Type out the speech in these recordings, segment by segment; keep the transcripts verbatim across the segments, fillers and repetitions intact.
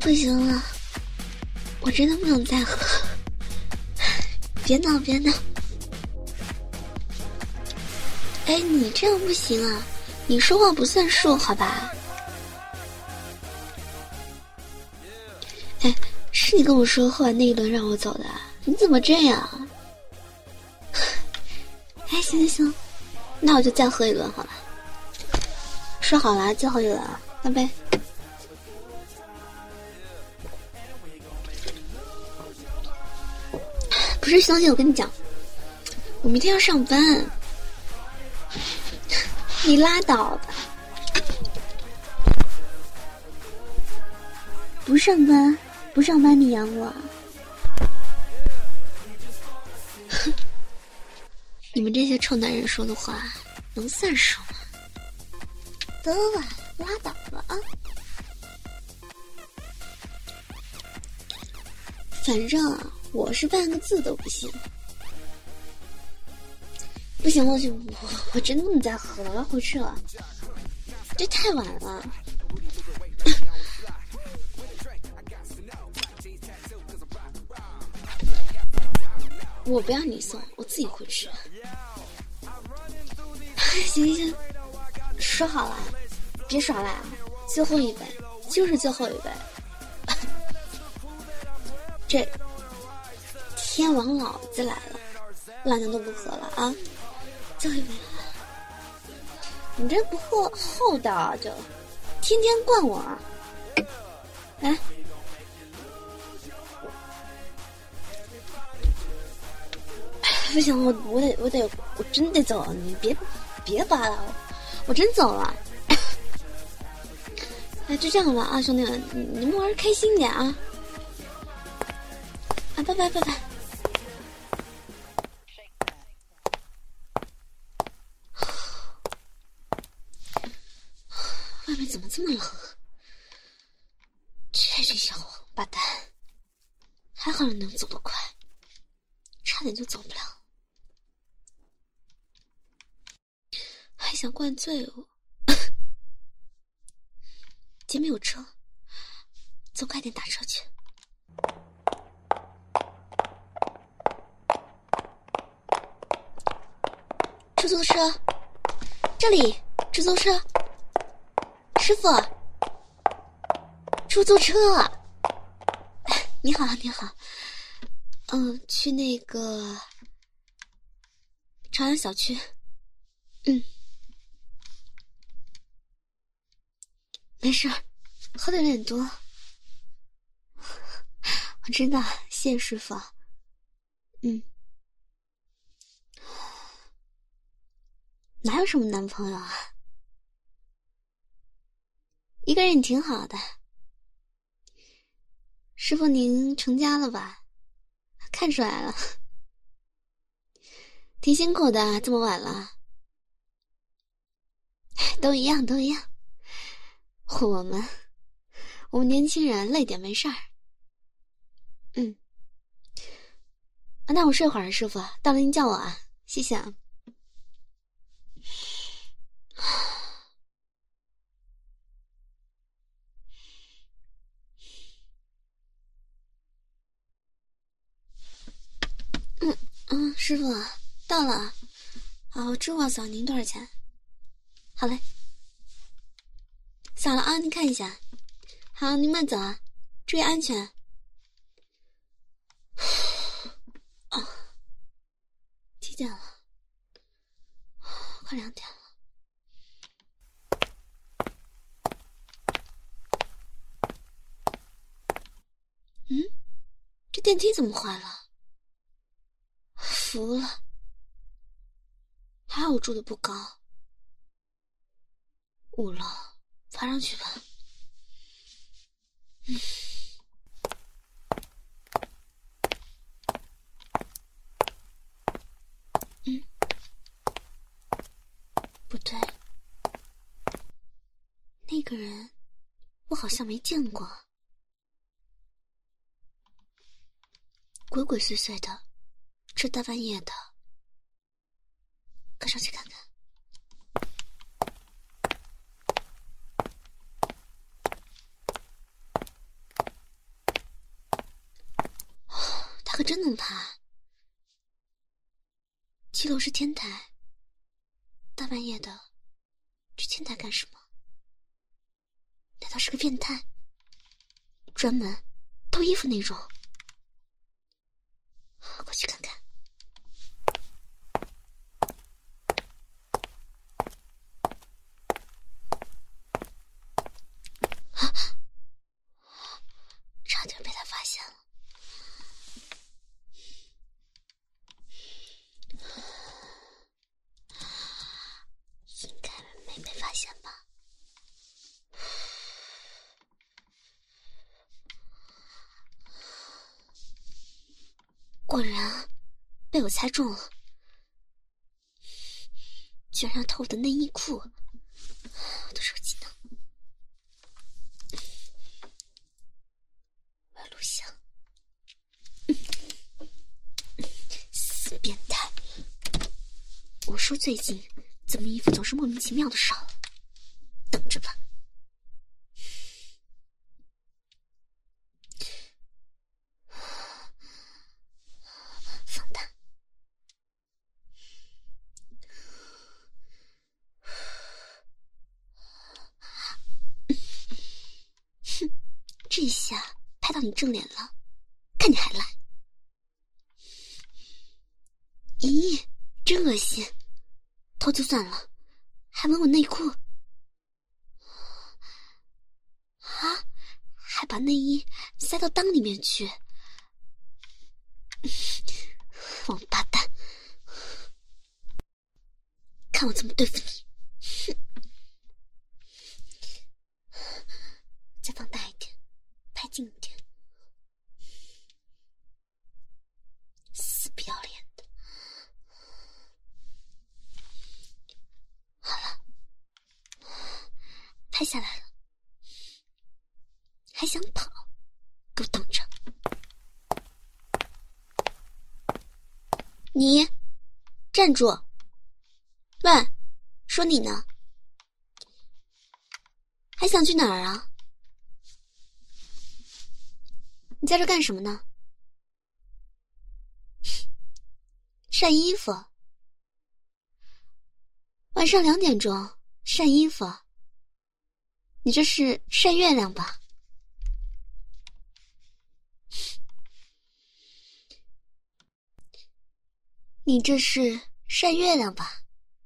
不行了，我真的不能再喝。别闹别闹。哎，你这样不行啊，你说话不算数好吧。哎，是你跟我说喝完那一轮让我走的，你怎么这样？哎，行行行，那我就再喝一轮好了。说好了，最后一轮了，干杯。不是小姐，我跟你讲，我明天要上班。你拉倒吧。不上班，不上班你养我。哼，你们这些臭男人说的话能算数吗？得了，拉倒吧啊！反正我是半个字都不信。不行，我就我我真的不能再喝了，我要回去了。这太晚了。我不要你送，我自己回去。行行，说好了，别耍赖啊！最后一杯，就是最后一杯。这天王老子来了，老娘都不喝了啊！最后一杯，你这不厚厚道，就天天灌我啊！来。不行，我我得我得我真得走，你别别扒拉我，我真走了。哎，就这样了啊，兄弟们，你们玩开心点啊！啊，拜拜拜拜。外面怎么这么冷？这这小王八蛋，还好能走得快，差点就走不了。还想灌醉我？前面有车，走快点打车去。出租车，这里，出租车，师傅，出租车。你好，你好，嗯，去那个朝阳小区。嗯。没事，喝的有点多。我知道，谢谢师傅。嗯，哪有什么男朋友啊？一个人也挺好的。师傅您成家了吧？看出来了，挺辛苦的，这么晚了。都一样，都一样。我们，我们年轻人累点没事儿。嗯，啊，那我睡会儿，师傅，到了您叫我啊，谢谢啊。嗯嗯，师傅到了。好，我支付宝扫您多少钱？好嘞，扫了啊，您看一下。好，您慢走啊，注意安全。哦，几点了？快两点了。嗯，这电梯怎么坏了？服了，还好我住的不高。五楼，爬上去吧。嗯。嗯，不对，那个人我好像没见过，鬼鬼祟祟的，这大半夜的，快上去看看。 可真能爬。七楼是天台，大半夜的去天台干什么？难道是个变态，专门偷衣服那种？过去看看。啊！差点被他发现了。应该没被发现吧？果然被我猜中了，居然要偷我的内衣裤！我的手机呢？我要录像。死变态！我说最近怎么衣服总是莫名其妙的少？等着吧。放大。哼，这下拍到你正脸了，看你还来。咦，真恶心！偷就算了，还闻我内裤啊，还把内衣塞到裆里面去，王八蛋！看我怎么对付你！哼！再放大一点，拍近一点。死不要脸的！好了，拍下来了。还想跑？给我等着！你站住！喂，说你呢？还想去哪儿啊？你在这干什么呢？晒衣服。晚上两点钟晒衣服，你这是晒月亮吧？你这是晒月亮吧？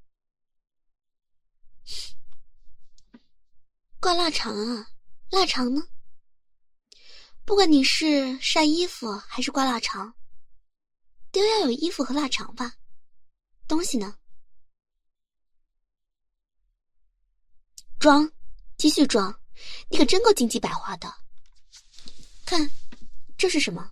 挂腊肠啊，腊肠呢？不管你是晒衣服还是挂腊肠，都要有衣服和腊肠吧？东西呢？装，继续装，你可真够金鸡百花的。看，这是什么？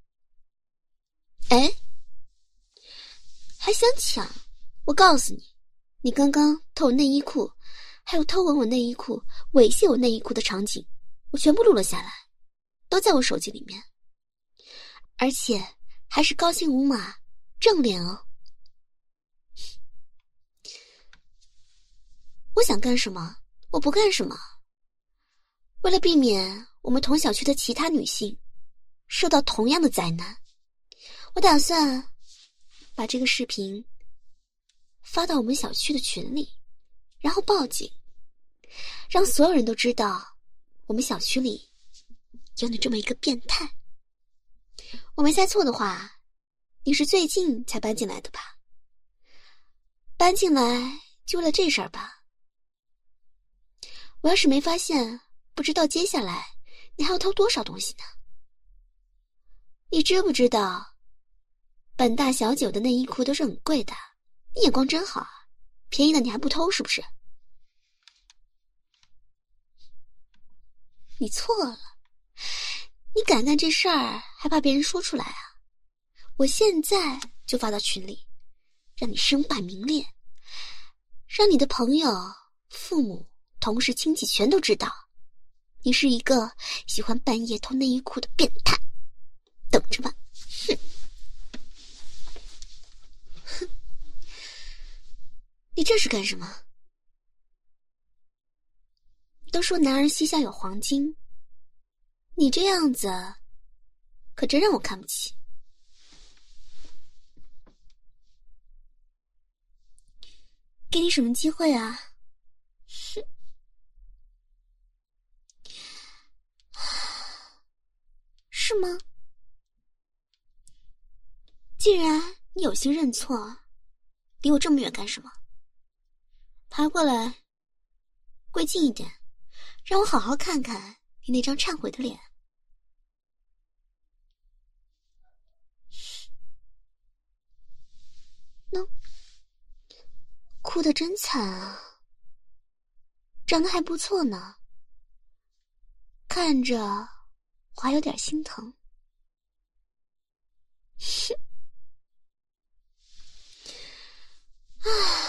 哎，还想抢？我告诉你，你刚刚偷我内衣裤，还有偷闻我内衣裤、猥亵我内衣裤的场景，我全部录了下来，都在我手机里面，而且还是高清无码正脸哦。我想干什么我不干什么，为了避免我们同小区的其他女性受到同样的灾难，我打算把这个视频发到我们小区的群里，然后报警，让所有人都知道我们小区里有你这么一个变态。我没猜错的话，你是最近才搬进来的吧？搬进来就为了这事儿吧？我要是没发现，不知道接下来你还要偷多少东西呢？你知不知道本大小姐的内衣裤都是很贵的，你眼光真好啊，便宜的你还不偷是不是？你错了，你敢干这事儿还怕别人说出来啊？我现在就发到群里，让你身败名裂，让你的朋友、父母、同事、亲戚全都知道你是一个喜欢半夜偷内衣裤的变态，等着吧。哼哼，你这是干什么？都说男儿膝下有黄金，你这样子可真让我看不起。 给你什么机会啊？哼！是吗？既然你有心认错，离我这么远干什么？爬过来，跪近一点，让我好好看看你那张忏悔的脸。喏，哭得真惨啊，长得还不错呢，看着我还有点心疼。哼！啊，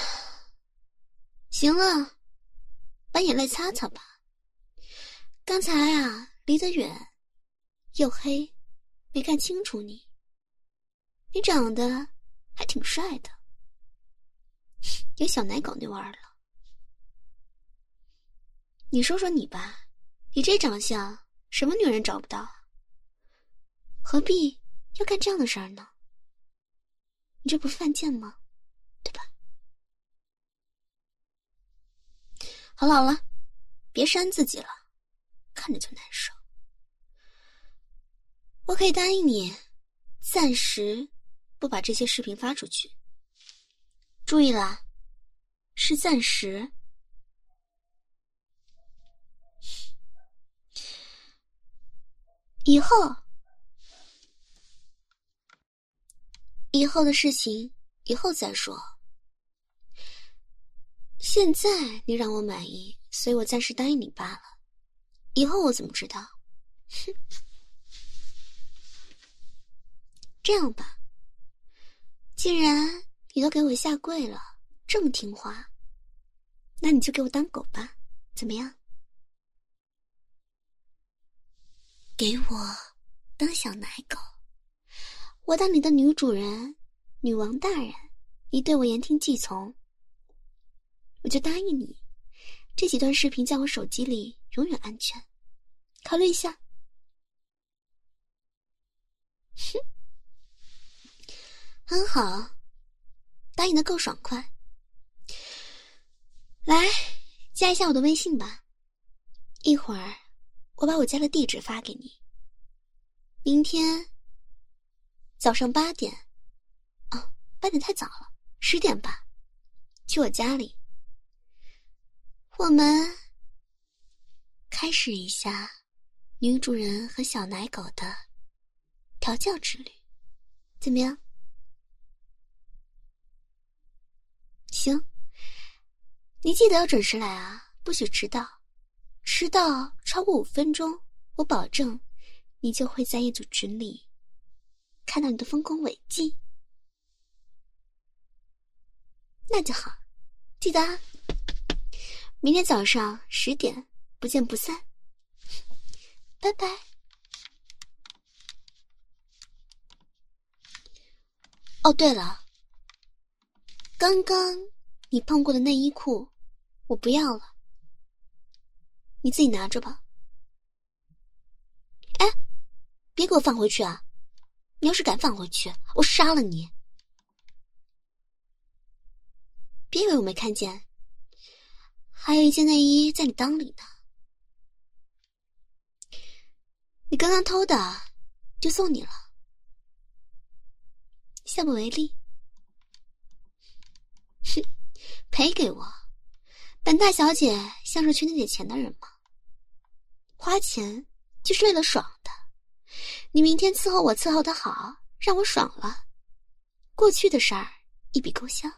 行了，把眼泪擦擦吧。刚才啊，离得远，又黑，没看清楚你。你长得还挺帅的，有小奶狗那味儿了。你说说你吧，你这长相，什么女人找不到？何必要干这样的事儿呢？你这不是犯贱吗？对吧？好了好了，别煽自己了，看着就难受。我可以答应你，暂时不把这些视频发出去。注意啦，是暂时。以后，以后的事情以后再说。现在你让我满意，所以我暂时答应你罢了。以后我怎么知道？哼！这样吧，既然你都给我下跪了，这么听话，那你就给我当狗吧，怎么样？给我当小奶狗，我当你的女主人、女王大人，你对我言听计从，我就答应你，这几段视频在我手机里永远安全，考虑一下。哼，很好，答应的够爽快。来，加一下我的微信吧，一会儿我把我家的地址发给你。明天早上八点，哦，八点太早了，十点吧，去我家里，我们开始一下女主人和小奶狗的调教之旅，怎么样？行，你记得要准时来啊，不许迟到，迟到超过五分钟，我保证你就会在一组群里看到你的丰功伟绩。那就好，记得啊，明天早上十点不见不散，拜拜。哦，对了，刚刚你碰过的内衣裤我不要了，你自己拿着吧。哎，别给我放回去啊，你要是敢放回去，我杀了你。别以为我没看见，还有一件内衣在你裆里呢，你刚刚偷的，就送你了，下不为例。哼，赔给我，本大小姐像是缺那点钱的人吗？花钱就是为了爽的，你明天伺候我伺候得好，让我爽了，过去的事儿一笔勾销。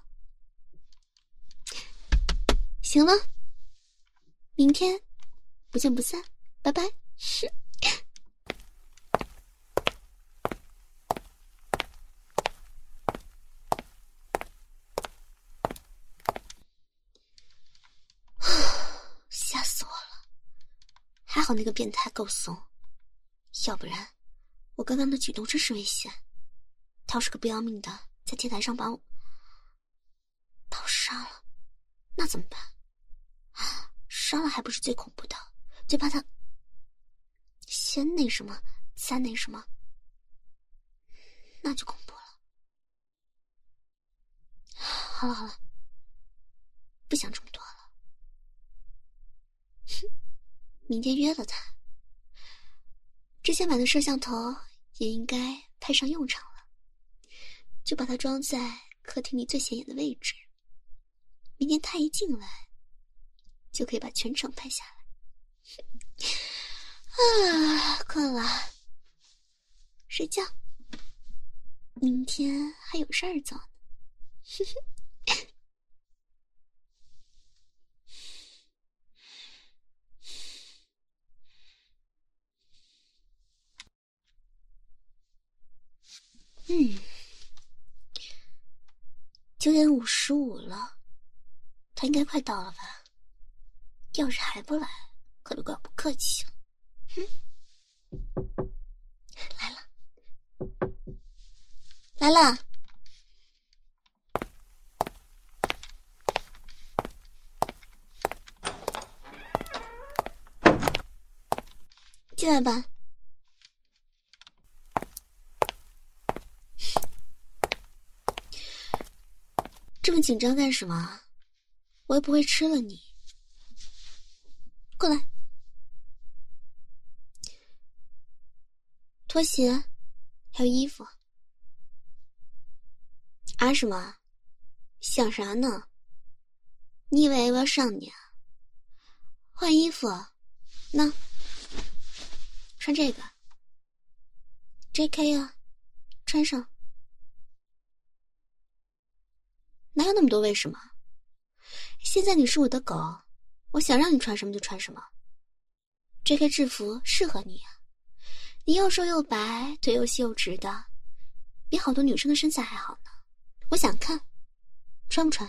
行了，明天不见不散，拜拜。吓死我了，还好那个变态够怂，要不然我刚刚的举动真是危险。他要是个不要命的，在天台上把我把我杀了，那怎么办？杀了还不是最恐怖的，就怕他先那什么再那什么，那就恐怖了。好了好了， 不想这么多了。哼，明天约了他，之前买的摄像头也应该派上用场了，就把它装在客厅里最显眼的位置。明天他一进来，就可以把全程拍下来。啊，困了，睡觉。明天还有事儿做呢。嗯，九点五十五了，他应该快到了吧？要是还不来，可就怪我不客气了。哼，来了，来了。进来吧。这么紧张干什么？我又不会吃了你。过来。拖鞋，还有衣服。啊什么？想啥呢？你以为我要上你啊？换衣服，那穿这个 J K 啊，穿上。哪有那么多为什么？现在你是我的狗，我想让你穿什么就穿什么。J K 制服适合你啊，你又瘦又白，腿又细又直的，比好多女生的身材还好呢。我想看，穿不穿？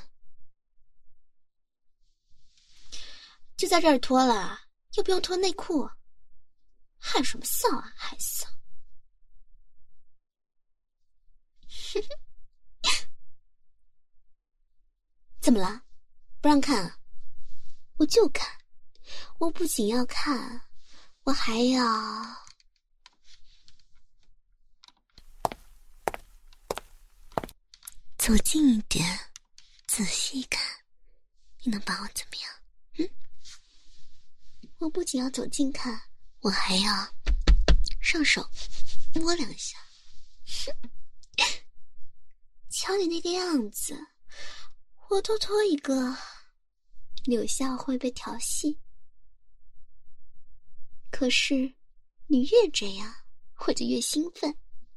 就在这儿脱了，又不用脱内裤，害什么臊啊，害臊！怎么了？不让看啊？我就看，我不仅要看，我还要走近一点，仔细看，你能把我怎么样？嗯？我不仅要走近看，我还要上手摸两下。瞧你那个样子，我多脱一个，柳下会被调戏。可是你越这样，我就越兴奋，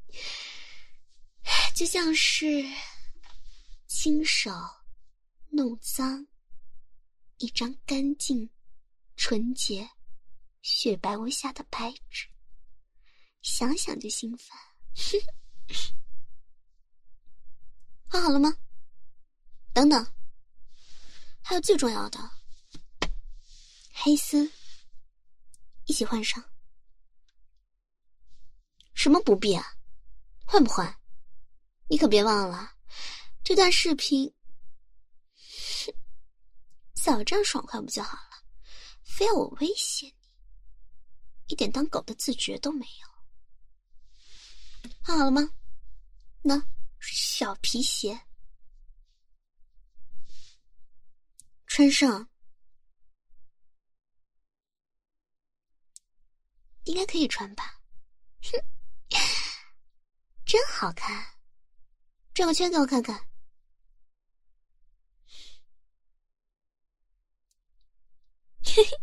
就像是亲手弄脏一张干净、纯洁、雪白无瑕的白纸，想想就兴奋。换好了吗？等等，还有最重要的，黑丝，一起换上。什么不必啊？换不换？你可别忘了，这段视频，早这样爽快不就好了？非要我威胁你，一点当狗的自觉都没有。换好了吗？那小皮鞋穿上，应该可以穿吧？哼，真好看，转个圈给我看看。嘿嘿，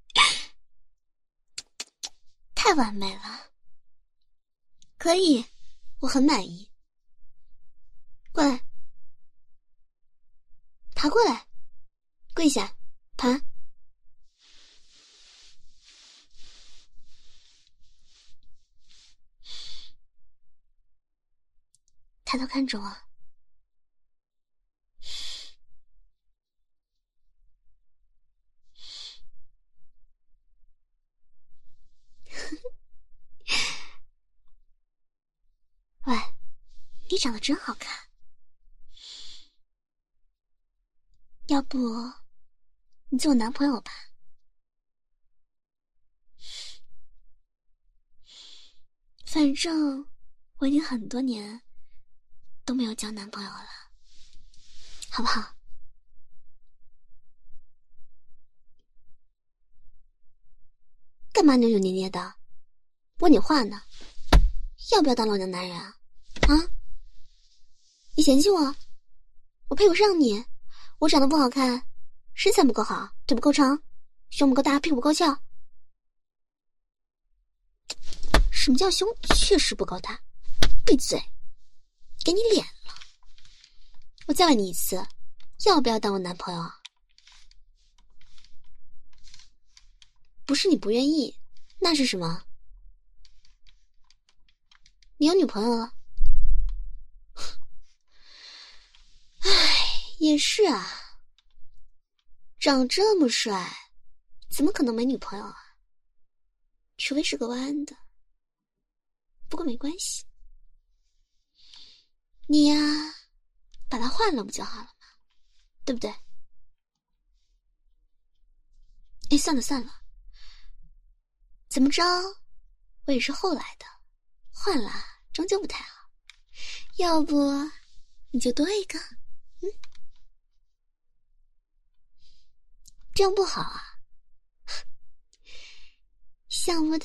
太完美了，可以，我很满意。过来，爬过来，跪下，爬。抬头看着我。喂，你长得真好看，要不你做我男朋友吧？反正我已经很多年都没有交男朋友了，好不好？ 干嘛扭扭捏捏的？问你话呢，要不要当老娘男人啊？啊？你嫌弃我？我配不上你？我长得不好看，身材不够好，腿不够长，胸不够大，屁股不够翘。什么叫胸确实不够大？闭嘴！给你脸了。我再问你一次，要不要当我男朋友啊？不是你不愿意，那是什么？你有女朋友了？唉，也是啊，长这么帅，怎么可能没女朋友啊？除非是个弯的。不过没关系，你呀，把它换了不就好了吗？对不对？哎，算了算了，怎么着，我也是后来的，换了终究不太好。要不你就多一个，嗯，这样不好啊。想不到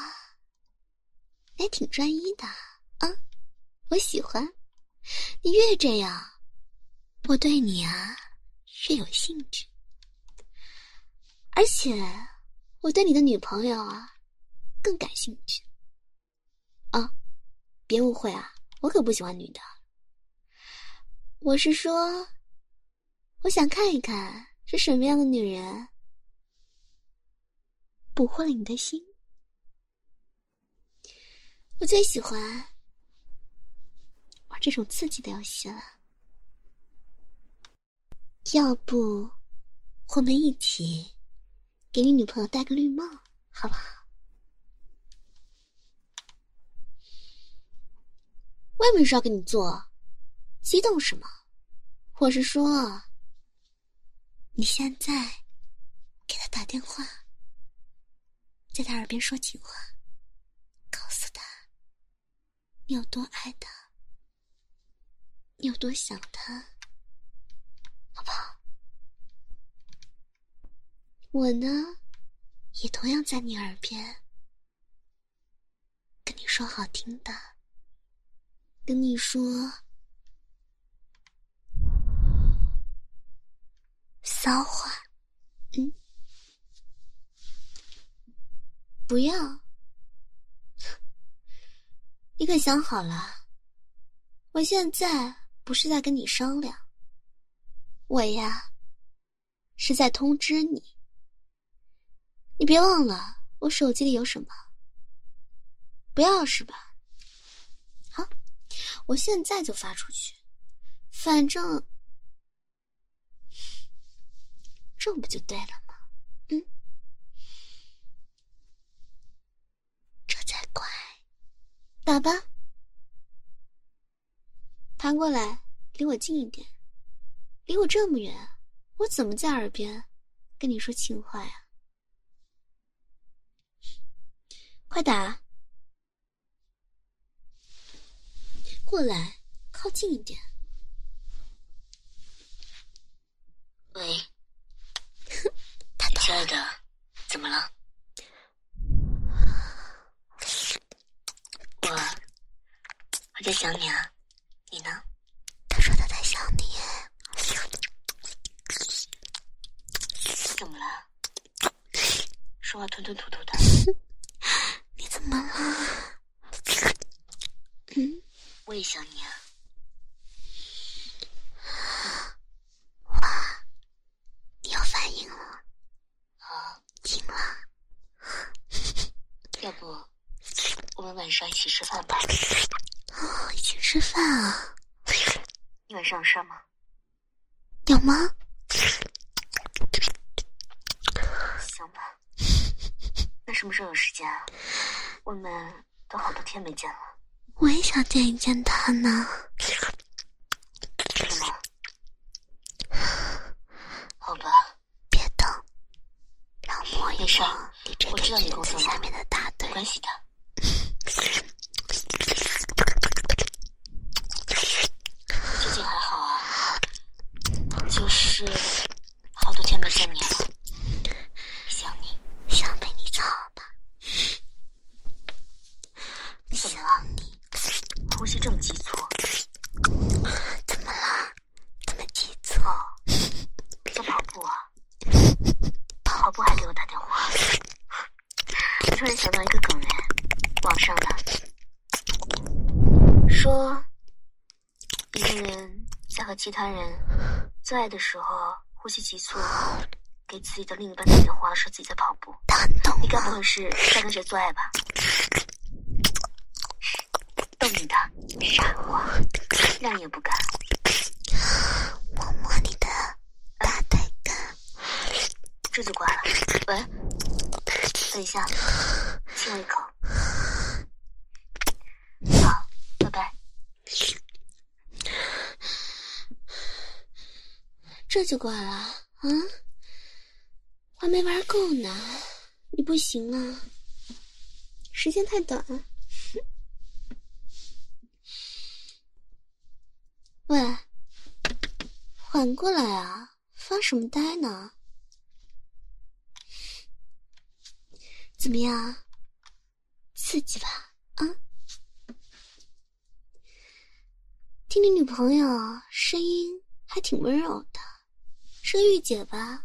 还挺专一的啊，我喜欢你。越这样，我对你啊越有兴趣。而且我对你的女朋友啊更感兴趣。啊，别误会啊，我可不喜欢女的。我是说，我想看一看是什么样的女人捕获了你的心。我最喜欢玩这种刺激的游戏了。要不我们一起给你女朋友戴个绿帽好不好？我也没事要跟你做，激动什么？我是说，你现在给他打电话，在他耳边说情话，告诉他你有多爱他，你有多想他，好不好？我呢，也同样在你耳边跟你说好听的，跟你说骚话。嗯，不要，你可想好了，我现在不是在跟你商量，我呀是在通知你。你别忘了我手机里有什么，不要是吧？好，我现在就发出去，反正这不就对了吗？嗯，这才怪。打吧，弹过来，离我近一点，离我这么远，我怎么在耳边跟你说情话呀？快打！过来，靠近一点。 喂， 他亲爱的，怎么了？我我在想你啊，你呢？ 他说他在想你。 怎么了？说话吞吞吐吐的。 你怎么了？嗯， 我也想你啊。 哇，你有反应了？ 啊， 听了。 要不我们晚上一起吃饭吧？ 哦，一起吃饭啊？ 你晚上有事吗？ 有吗？ 行吧。那什么时候有时间啊？我们都好多天没见了。 我也想见一见他呢。 是吗？好吧。 别动，让我摸一没事， 摸你这我知道你根工作裙子下面的大腿。 没关系的。最近还好啊，就是好多天没见你了，想你。 想被你操吧？ 突然想到一个梗哎，网上的说，一个人在和其他人做爱的时候呼吸急促，给自己的另一半打电话说自己在跑步。你该不会是在跟谁做爱吧？逗你的，傻瓜，让你也不敢。 摸摸你的大腿根。 这就挂了。喂，等一下，亲我一口。好，拜拜。 这就挂了啊？还没玩够呢，你不行啊，时间太短。喂，缓过来啊，发什么呆呢？怎么样，刺激吧？啊，听你女朋友声音还挺温柔的，是个御姐吧？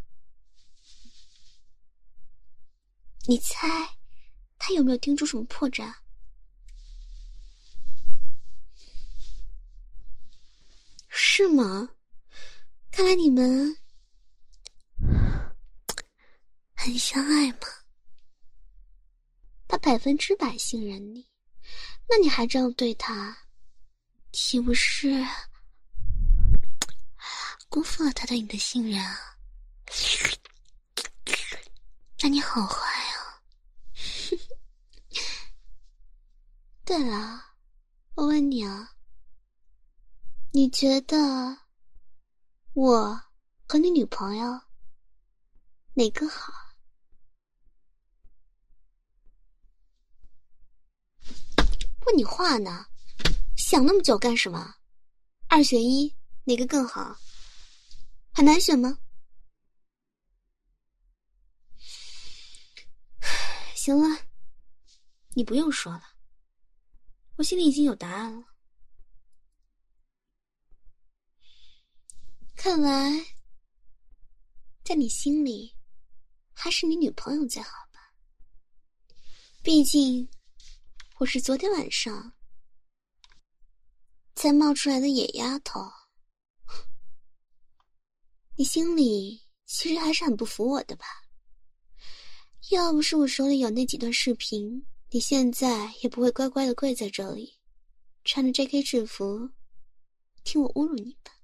你猜她有没有听出什么破绽？是吗？看来你们很相爱嘛。他百分之百信任你，那你还这样对他，岂不是辜负了他对你的信任啊？那你好坏啊！对了，我问你啊，你觉得我和你女朋友哪个好？问你话呢，想那么久干什么？二选一，哪个更好？很难选吗？行了，你不用说了，我心里已经有答案了。看来在你心里还是你女朋友最好吧，毕竟我是昨天晚上才冒出来的野丫头，你心里其实还是很不服我的吧？要不是我手里有那几段视频，你现在也不会乖乖的跪在这里，穿着 J K 制服听我侮辱你吧。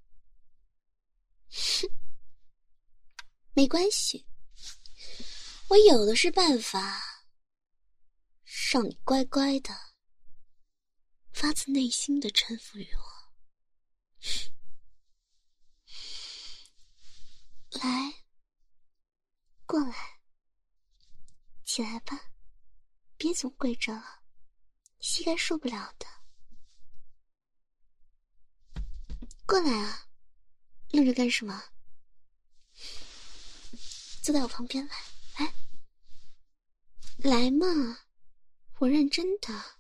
没关系，我有的是办法让你乖乖的发自内心的臣服于我。来，过来，起来吧，别总跪着了，膝盖受不了的。过来啊，愣着干什么？坐在我旁边来，来，来嘛，我认真的。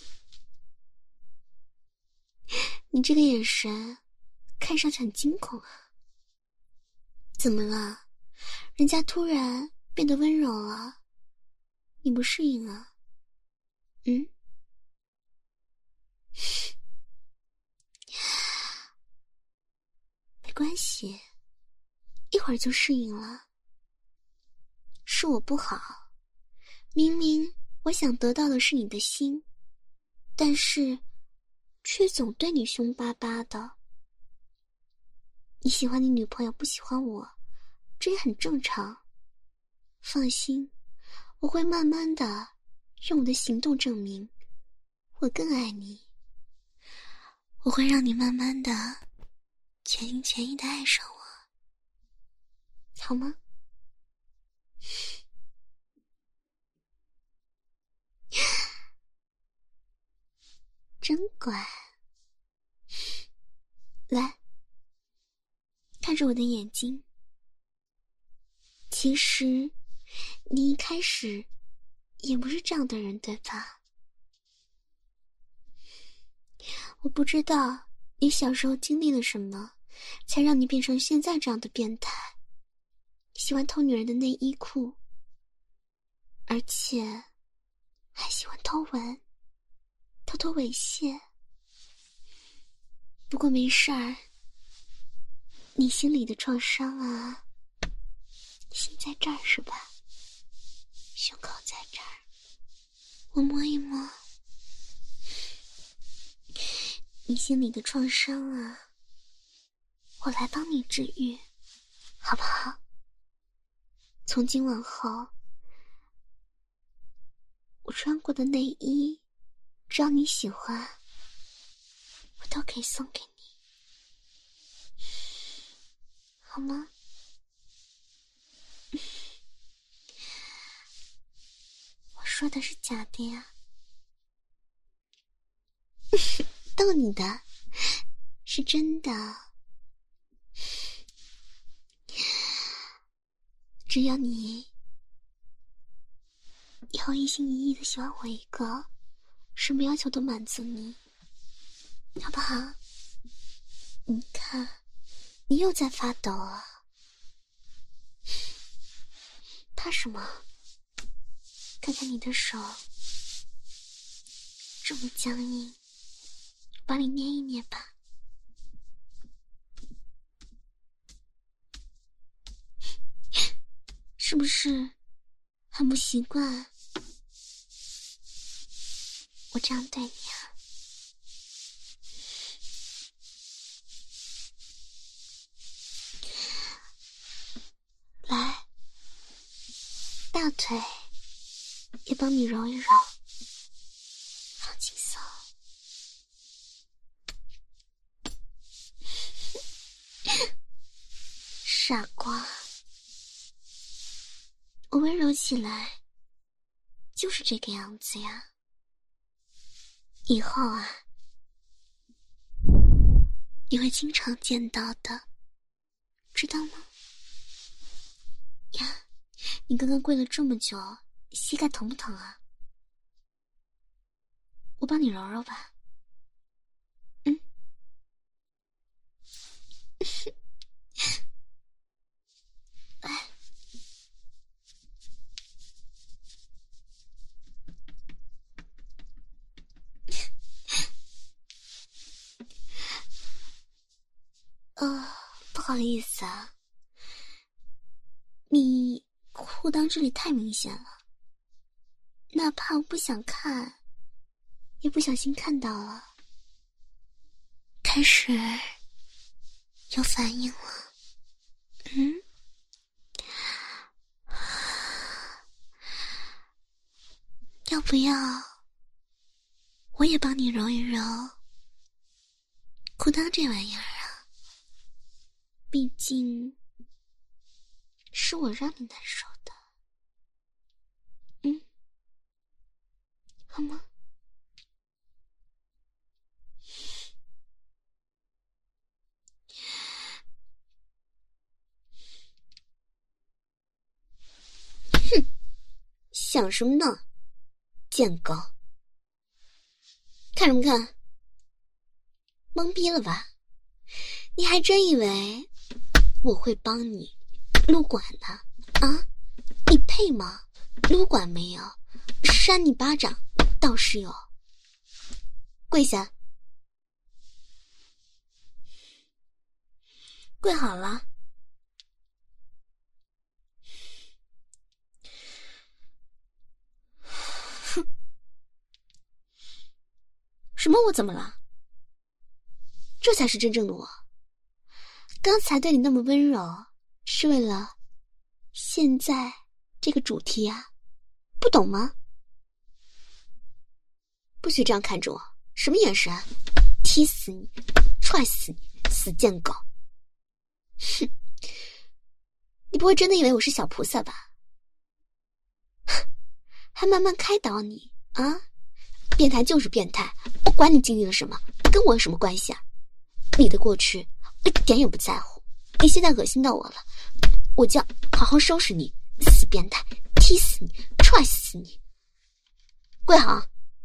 你这个眼神看上去很惊恐啊，怎么了？人家突然变得温柔了，你不适应啊？嗯？没关系，一会儿就适应了。是我不好，明明我想得到的是你的心，但是却总对你凶巴巴的。你喜欢你女朋友，不喜欢我，这也很正常。放心，我会慢慢的用我的行动证明我更爱你。我会让你慢慢的全心全意的爱上我，好吗？真乖。来，看着我的眼睛。其实你一开始也不是这样的人，对吧？我不知道你小时候经历了什么，才让你变成现在这样的变态，喜欢偷女人的内衣裤，而且还喜欢偷闻，偷偷猥亵。不过没事儿，你心里的创伤啊，心在这儿是吧？胸口在这儿，我摸一摸。你心里的创伤啊，我来帮你治愈，好不好？从今往后，我穿过的内衣，只要你喜欢，我都可以送给你，好吗？我说的是假的呀。逗你的，是真的。只要你以后一心一意的喜欢我一个，什么要求都满足你，好不好？你看，你又在发抖啊，怕什么？看看你的手这么僵硬，帮你捏一捏吧。是不是很不习惯我这样对你啊？来，大腿也帮你揉一揉，好轻松。傻瓜，我温柔起来就是这个样子呀。以后啊，你会经常见到的，知道吗？呀，你刚刚跪了这么久，膝盖疼不疼啊？我帮你揉揉吧。嗯。来。呃，不好意思啊，你裤裆这里太明显了，哪怕我不想看，也不小心看到了，开始有反应了。嗯，要不要我也帮你揉一揉裤裆这玩意儿啊？毕竟是我让你难受的。嗯，好吗？哼，想什么呢，贱狗！看什么看？懵逼了吧？你还真以为我会帮你撸管呢？啊，你配吗？撸管没有，扇你巴掌倒是有。跪下，跪好了。哼，什么我怎么了？这才是真正的我。刚才对你那么温柔，是为了现在这个主题啊，不懂吗？不许这样看着我，什么眼神？踢死你，踹死你，死贱狗！哼，你不会真的以为我是小菩萨吧？还慢慢开导你啊！变态就是变态，我管你经历了什么，跟我有什么关系啊？你的过去我一点也不在乎，你现在恶心到我了，我就要好好收拾你，死变态，踢死你，踹死你！跪好。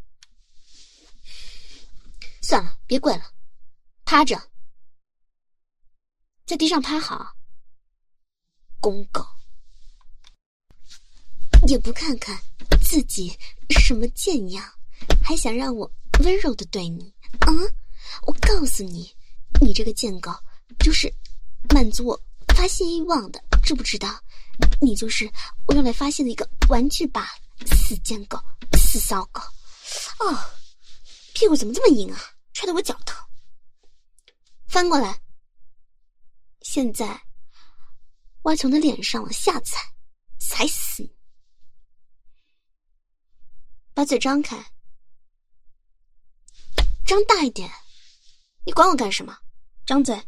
算了，别跪了，趴着，在地上趴好。公狗，也不看看自己什么贱样，还想让我温柔的对你？嗯，我告诉你，你这个贱狗就是满足我发泄欲望的，知不知道？你就是我用来发泄的一个玩具罢了，死贱狗，死骚狗。哦，屁股怎么这么硬啊，踹得我脚疼。翻过来，现在我要从你脸上往下踩，踩死你。把嘴张开，张大一点，你管我干什么？张嘴。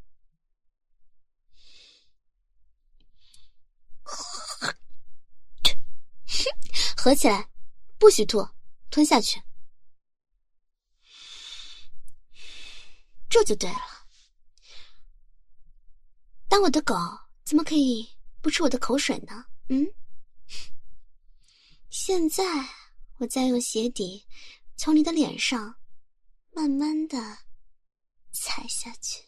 合起来，不许吐，吞下去。这就对了。当我的狗怎么可以不吃我的口水呢？嗯？现在我再用鞋底从你的脸上慢慢的踩下去。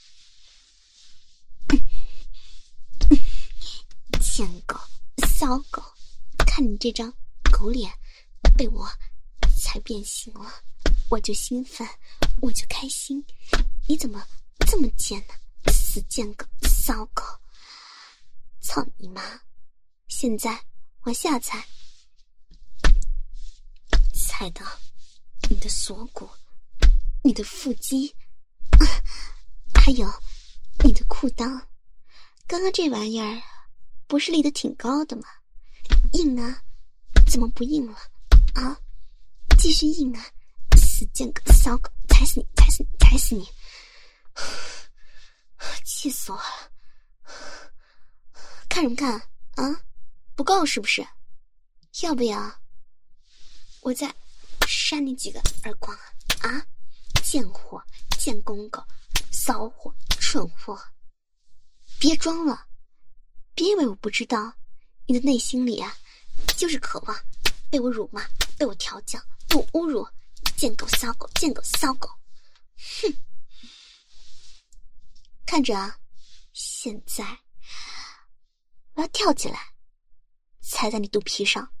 贱狗，骚狗，看你这张狗脸被我踩变形了，我就兴奋，我就开心。你怎么这么贱呢？死贱狗，骚狗，操你妈！现在往下踩，踩到你的锁骨，你的腹肌，还有你的裤裆。刚刚这玩意儿不是立得挺高的吗？硬啊，怎么不硬了啊？继续硬啊，死贱狗，骚狗，踩死你，踩死你，踩死你！气死我了！看什么看啊？不够是不是？要不要我再扇你几个耳光啊？啊！贱货，贱公狗，骚货，蠢货！别装了，别以为我不知道，你的内心里啊，就是渴望被我辱骂，被我调教，被我侮辱，贱狗骚狗，贱狗骚狗！哼！看着啊，现在我要跳起来，踩在你肚皮上，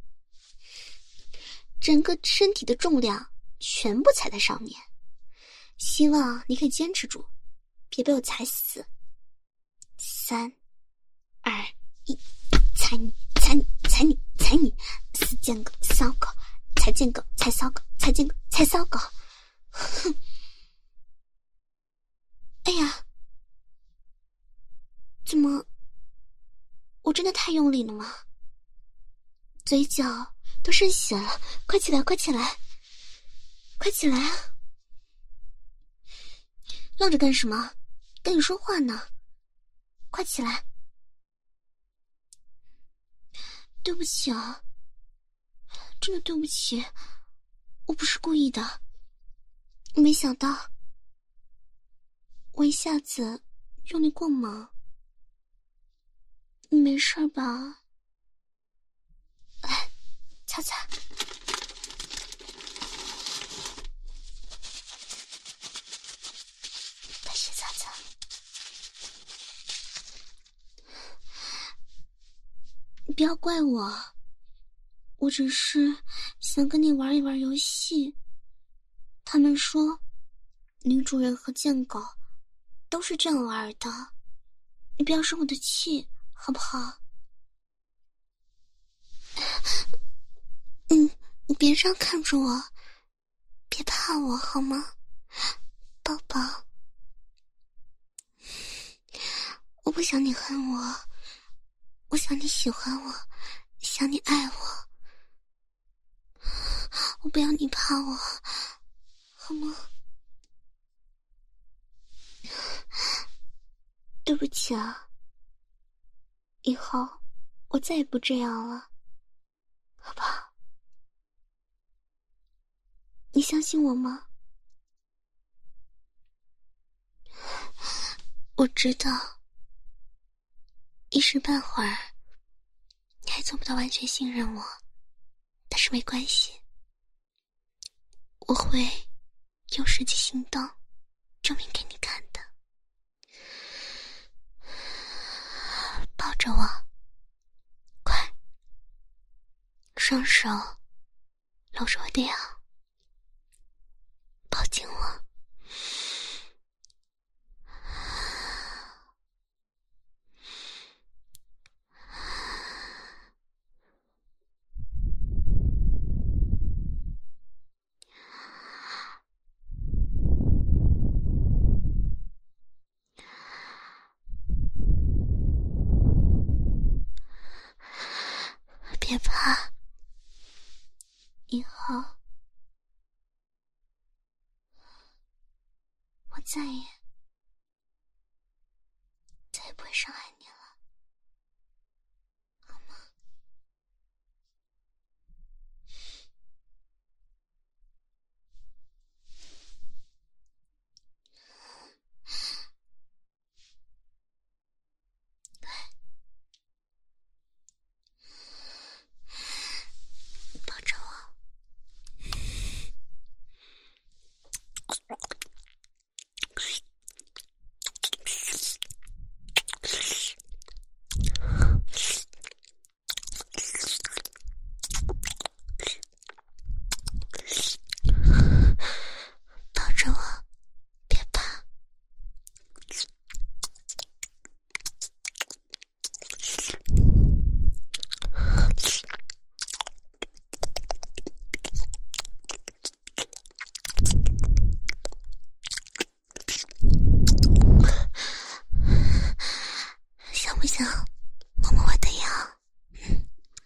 整个身体的重量全部踩在上面。希望你可以坚持住，别被我踩死。三二一，踩你，踩你，踩你，踩你，死贱狗，骚狗，踩贱狗，踩骚狗，踩贱狗，踩骚狗。哼！哎呀！怎么，我真的太用力了吗？嘴角都渗血了，快起来，快起来，快起来啊！愣着干什么？跟你说话呢，快起来！对不起啊，真的对不起，我不是故意的，没想到我一下子用力过猛。你没事吧？来，擦擦。把血擦擦。你不要怪我，我只是想跟你玩一玩游戏。他们说，女主人和贱狗都是这样玩的，你不要生我的气。好不好？嗯，你别这样看着我，别怕我好吗？宝宝，我不想你恨我，我想你喜欢我，想你爱我，我不要你怕我，好吗？对不起啊。以后我再也不这样了，好不好？你相信我吗？我知道一时半会儿你还做不到完全信任我，但是没关系，我会用实际行动证明给你看的。抱着我，快双手搂着我的腰，抱紧我。别怕，以后我再也再也不会伤害你了，好吗？抱着我。抱着我，别怕。想不想摸摸我的腰？嗯。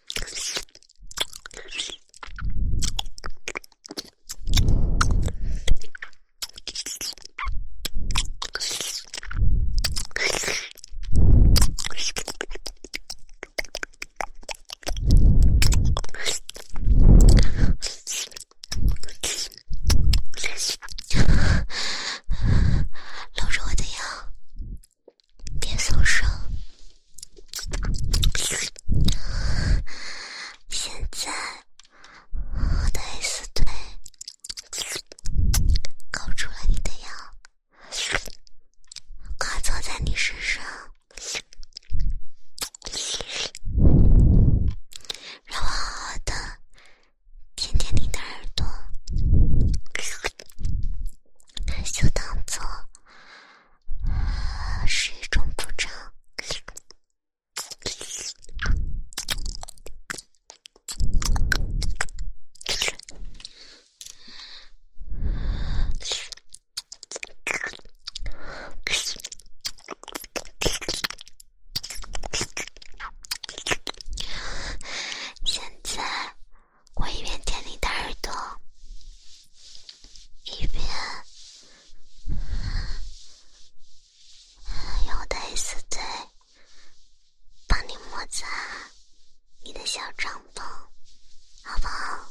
搂着我的腰，别松手。现在我的 S 腿勾住了你的腰，跨坐在你身上，让我好好的舔舔你的耳朵，就当做是一种补偿。现在我一边舔你的耳朵，一边用我的 S 腿帮你摩擦你的小帐篷，好不好？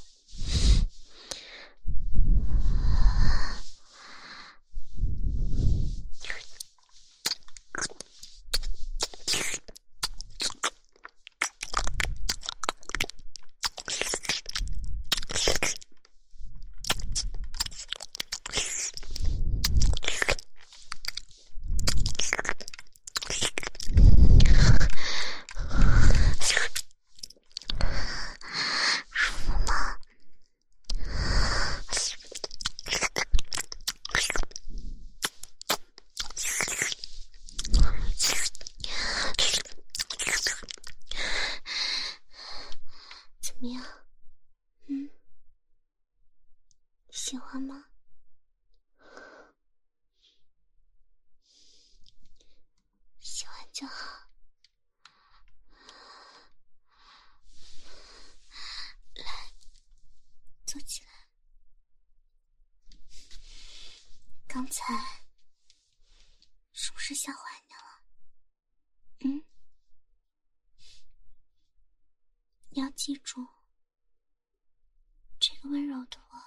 怎么样？嗯，喜欢吗？喜欢就好。来，坐起来。刚才是不是吓坏你了？嗯？你要记住，这个温柔的我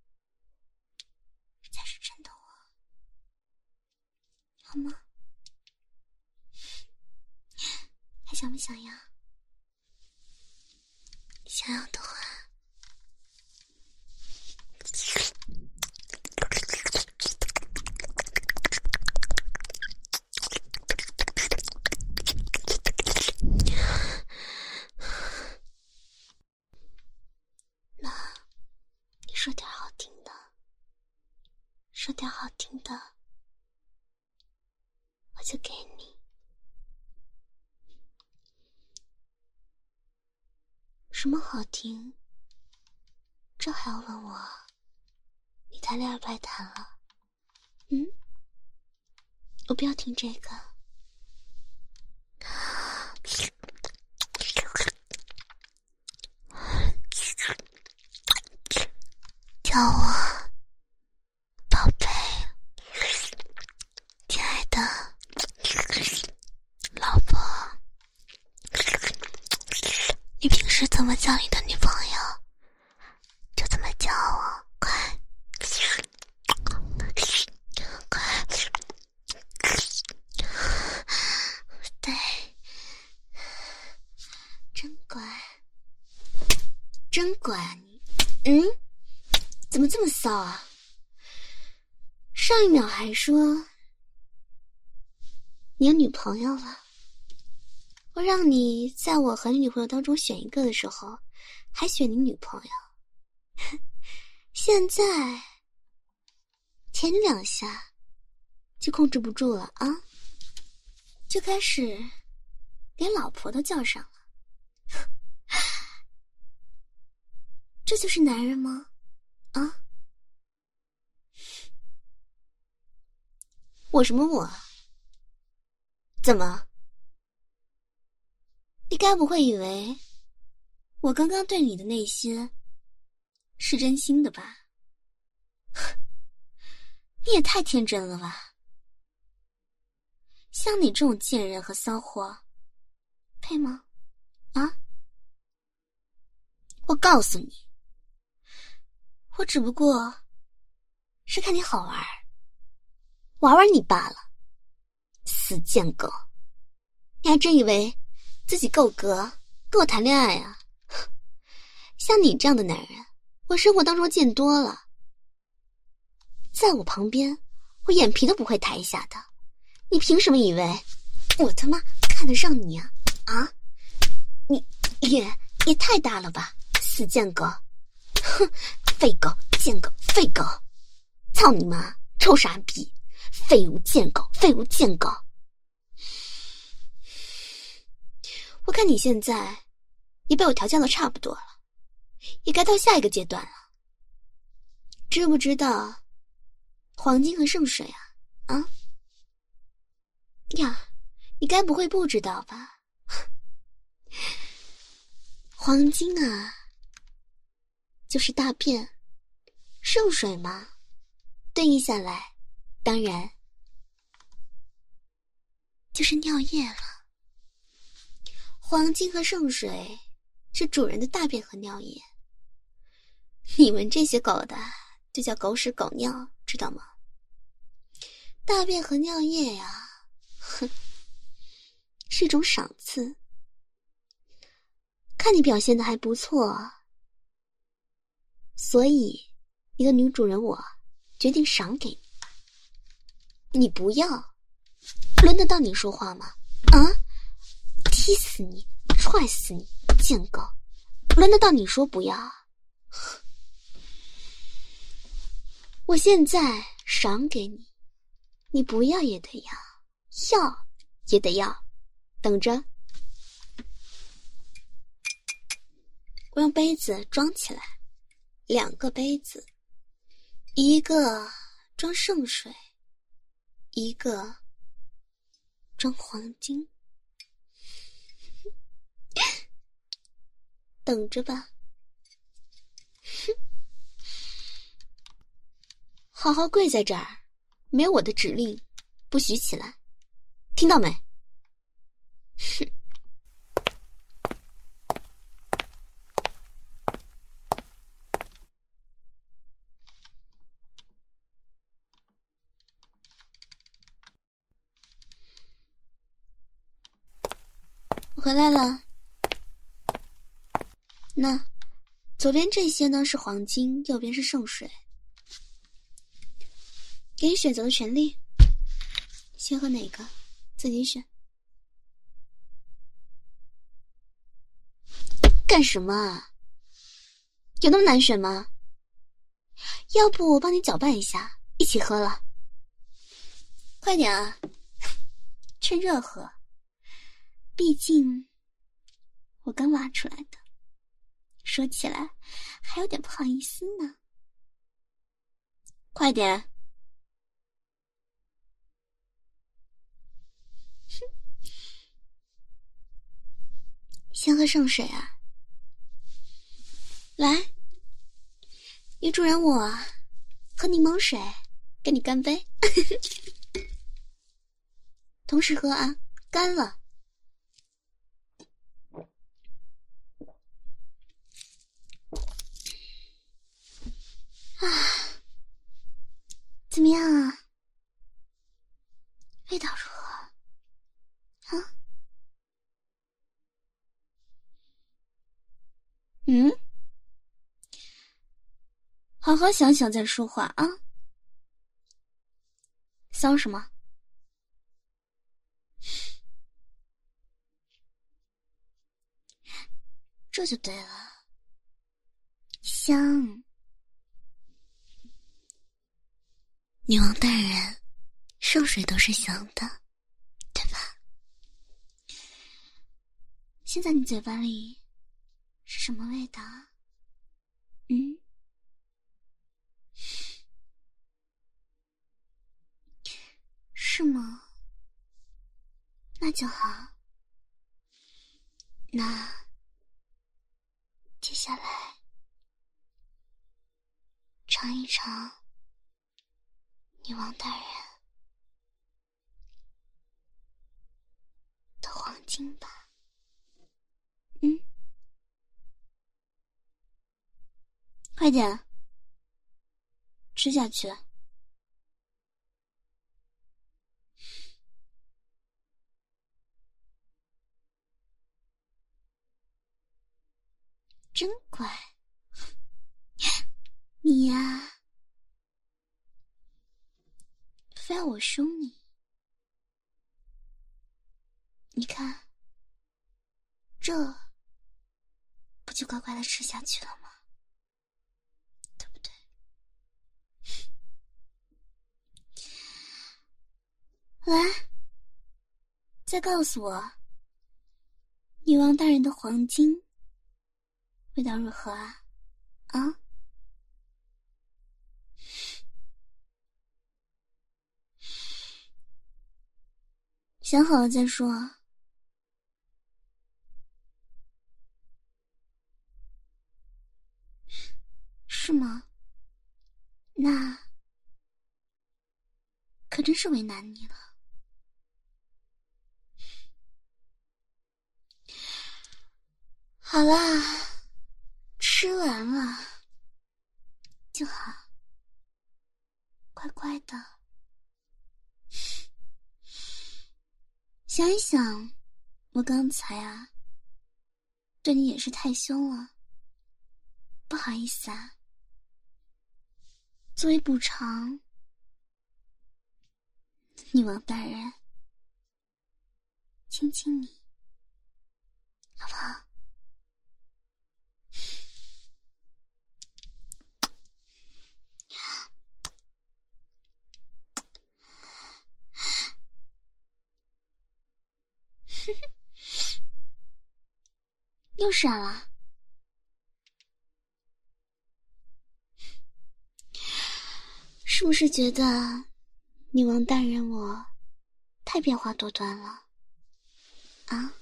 才是真的我，好吗？还想不想要？想要的话， 就给你。什么好听？这还要问我？你谈恋爱白谈了？嗯？我不要听这个。叫我宝贝，亲爱的老婆。你平时怎么叫你的女朋友，就怎么叫我，快快，对，真乖，真乖啊你。嗯，怎么这么骚啊？上一秒还说你有女朋友了，我让你在我和你女朋友当中选一个的时候，还选你女朋友。现在舔你两下就控制不住了啊，就开始连老婆都叫上了。这就是男人吗？啊？我什么我？怎么？你该不会以为我刚刚对你的那些是真心的吧？你也太天真了吧！像你这种贱人和骚货，配吗？啊？我告诉你，我只不过是看你好玩，玩玩你罢了。死贱狗，你还真以为自己够格跟我谈恋爱啊？像你这样的男人，我生活当中见多了，在我旁边我眼皮都不会抬一下的。你凭什么以为我他妈看得上你啊？啊？你脸也太大了吧，死贱狗！哼，废狗，贱狗，废狗！操你妈，臭傻逼，废物贱狗，废物贱狗！我看你现在也被我调教的差不多了，也该到下一个阶段了。知不知道黄金和圣水啊？啊？呀，你该不会不知道吧？黄金啊，就是大便；圣水嘛，对应下来，当然就是尿液了。黄金和圣水是主人的大便和尿液，你们这些狗的就叫狗屎狗尿，知道吗？大便和尿液呀，哼，是一种赏赐。看你表现得还不错，所以你的女主人我决定赏给你。你不要，轮得到你说话吗？啊？踢死你，踹死你，贱狗！轮得到你说不要？我现在赏给你，你不要也得要，要也得要，等着。我用杯子装起来，两个杯子，一个装圣水，一个装黄金。等着吧。好好跪在这儿，没有我的指令不许起来，听到没？哼。我回来了。那左边这些呢是黄金，右边是圣水，给你选择的权利，先喝哪个自己选。干什么啊？有那么难选吗？要不我帮你搅拌一下，一起喝了。快点啊！ 趁热喝，毕竟我刚挖出来的，说起来还有点不好意思呢。快点！先喝圣水啊！来，女主人我喝柠檬水，跟你干杯！同时喝啊，干了。啊，怎么样啊？味道如何？啊？嗯？好好想想再说话啊！骚什么？这就对了，香。女王大人，圣水都是香的，对吧？现在你嘴巴里是什么味道？嗯？是吗？那就好。那接下来尝一尝女王大人的黄金吧。嗯？快点，吃下去。真乖，你呀，非要我凶你。你看，这不就乖乖的吃下去了吗？对不对？来，再告诉我，女王大人的黄金味道如何啊？啊？想好了再说。是吗？那可真是为难你了。好啦，吃完了就好，乖乖的。想一想，我刚才啊，对你也是太凶了，不好意思啊。作为补偿，女王大人，亲亲你，好不好？又傻了？是不是觉得女王大人我太变化多端了啊？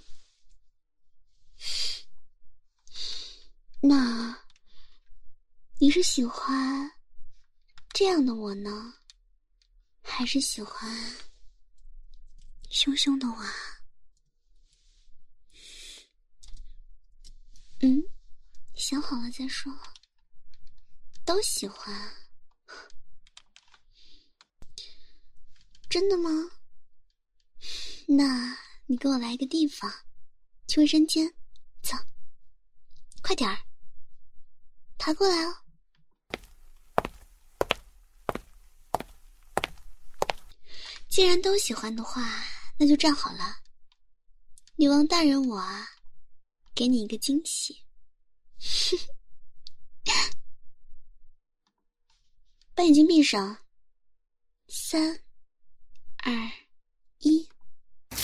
那你是喜欢这样的我呢，还是喜欢凶凶的我啊？嗯，想好了再说。都喜欢。真的吗？那你给我来一个地方，去卫生间，走，快点儿，爬过来哦。既然都喜欢的话，那就站好了。女王大人我啊，给你一个惊喜。把眼睛闭上，三二一。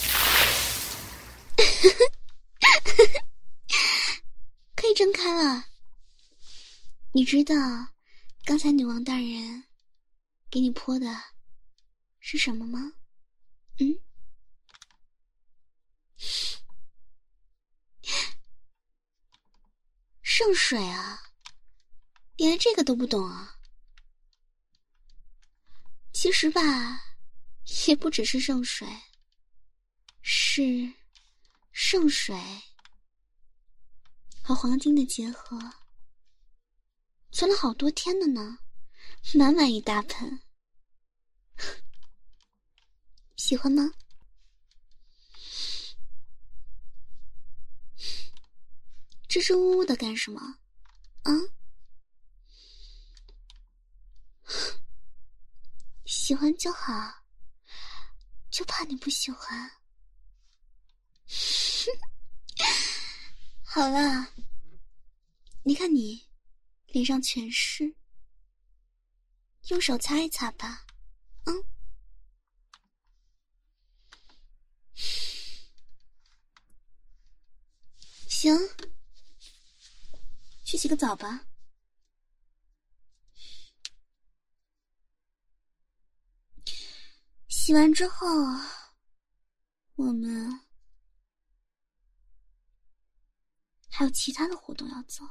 睁开了。你知道刚才女王大人给你泼的是什么吗？嗯？圣水啊，你连这个都不懂啊？其实吧，也不只是圣水，是圣水和黄金的结合，存了好多天了呢，满满一大盆。喜欢吗？支支吾吾的干什么？啊？喜欢就好，就怕你不喜欢。好了，你看你脸上全是，用手擦一擦吧。嗯。行，去洗个澡吧。洗完之后，我们还有其他的活动要做，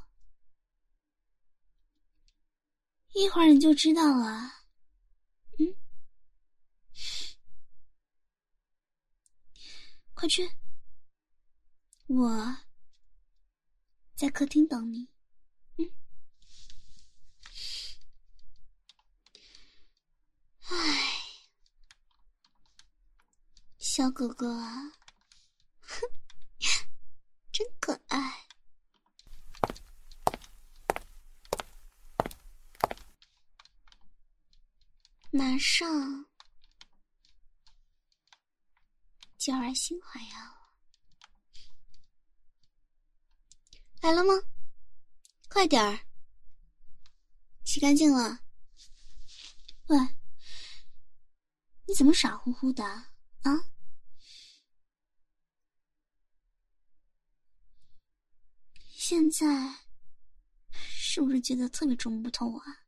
一会儿你就知道了。嗯，快去，我在客厅等你。嗯，唉。小狗狗啊，哼，真可爱。马上就要儿心怀要了，来了吗？快点儿，洗干净了。喂，你怎么傻乎乎的啊？现在是不是觉得特别琢磨不透啊？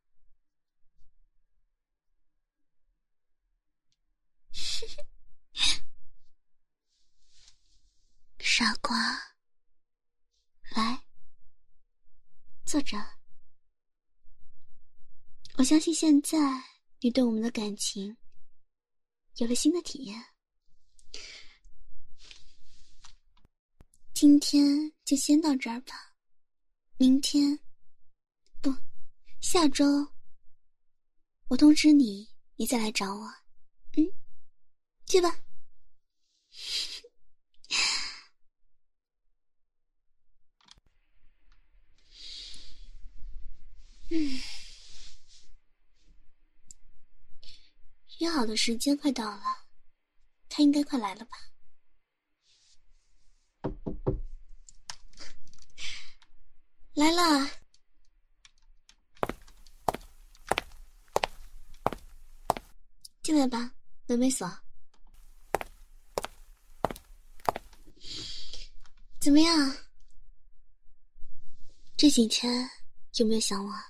傻瓜，来，坐着。我相信现在你对我们的感情有了新的体验。今天就先到这儿吧。明天，不，下周，我通知你，你再来找我。嗯，去吧。嗯，约好的时间快到了，他应该快来了吧？来了。进来吧，门没锁。怎么样？这几天有没有想我？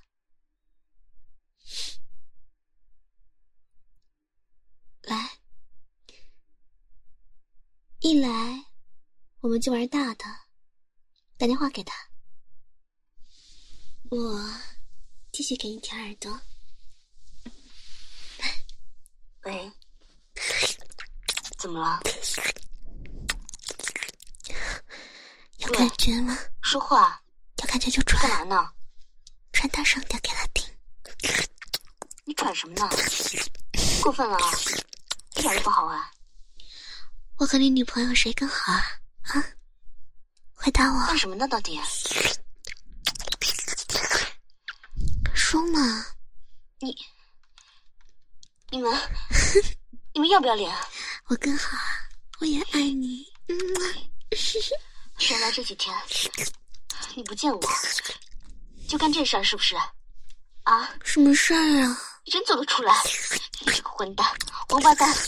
来，一来我们就玩大的，打电话给他。我继续给你舔耳朵。 喂，怎么了？ 有感觉吗？ 说话。 有感觉就传。 干嘛呢？ 传大声点给他听。 你喘什么呢？过分了啊！一点都不好啊！ 我和你女朋友谁更好啊？啊？回答我。 干什么呢？到底？ 说嘛！ 你、你们、你们要不要脸啊？ 我更好啊！我也爱你。嗯。 原来这几天你不见我，就干这事儿是不是？啊？ 什么事儿啊？ 你真做得出来？你这个混蛋，王八蛋！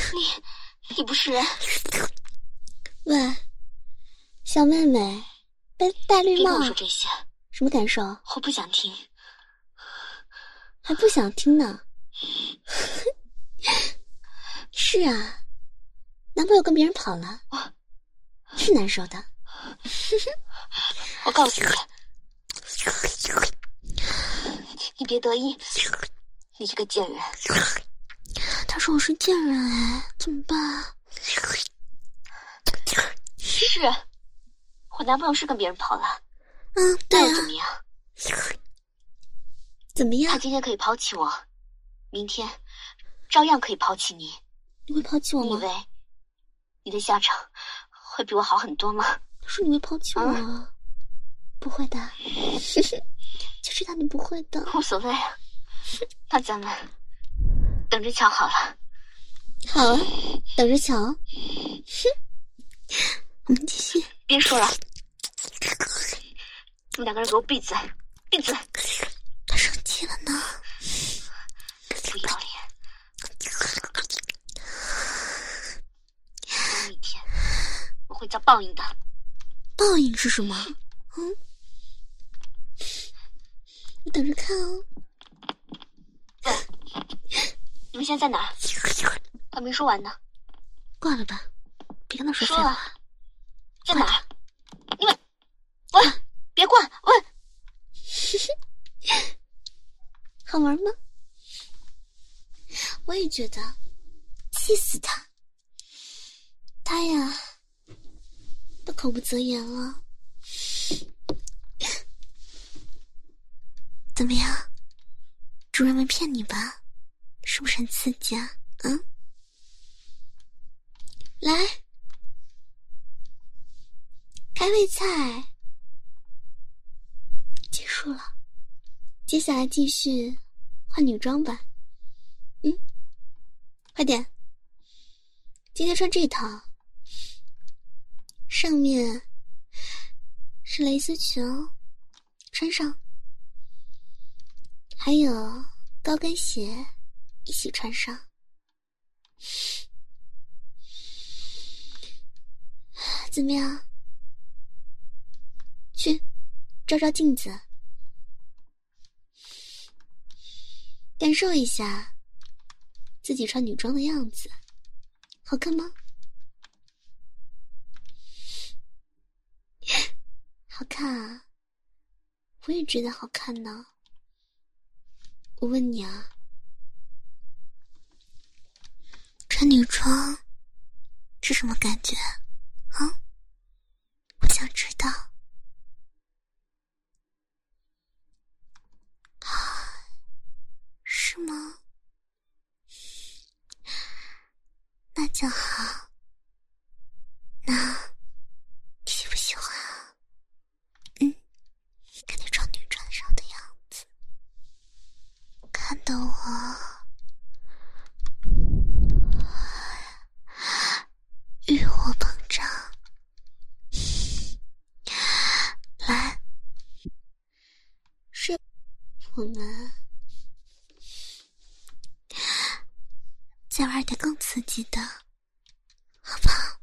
你，你不是人！ 喂，小妹妹， 戴戴绿帽。 别跟我说这些。 什么感受？ 我不想听。 还不想听呢？是啊，男朋友跟别人跑了，是难受的。 我告诉你，你别得意，你这个贱人。 他说我是贱人哎，怎么办？ 是，我男朋友是跟别人跑了。 嗯，对啊。 那又怎么样？ 怎么样？ 他今天可以抛弃我，明天照样可以抛弃你。 你会抛弃我吗？ 你以为你的下场会比我好很多吗？ 他说你会抛弃我、啊，不会的，就知道你不会的。 无所谓啊，那咱们等着瞧好了。 好啊，等着瞧。我们继续。 别说了，你们两个人给我闭嘴，闭嘴！ 他生气了呢， 不要脸！有一天我会遭报应的。 报应是什么？嗯，我等着看哦。 喂，你们现在在哪儿？还没说完呢。 挂了吧，别跟他说废话。 啊，在哪儿？你们，喂，别挂！喂， 好玩吗？我也觉得，气死他！他呀，都口不择言了。怎么样？主人没骗你吧？是不是很刺激啊？嗯，来，开胃菜结束了，接下来继续换女装吧。嗯，快点，今天穿这套，上面是蕾丝裙哦，穿上，还有高跟鞋一起穿上。怎么样？去照照镜子，感受一下自己穿女装的样子，好看吗？好看啊，我也觉得好看呢。我问你啊，穿女装是什么感觉啊？我想知道。是吗？那就好。那你喜不喜欢啊？嗯，看你穿女装上的样子，看得我欲火膨胀。来，是我们再玩点更刺激的，好不好？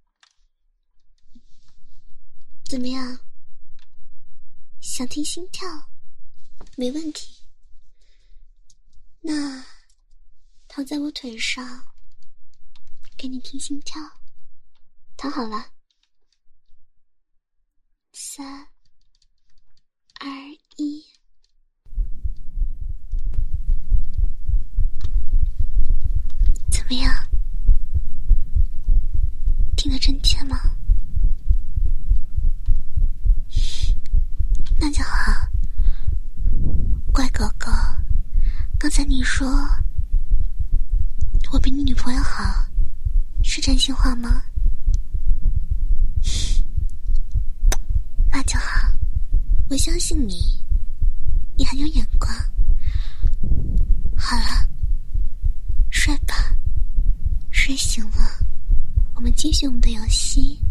怎么样？想听心跳？没问题。那躺在我腿上，给你听心跳。躺好了。三、二、一。怎么样？听得真切吗？那就好。乖狗狗，刚才你说我比你女朋友好，是真心话吗？那就好，我相信你，你很有眼光。好了，睡吧，睡醒了，我们继续我们的游戏。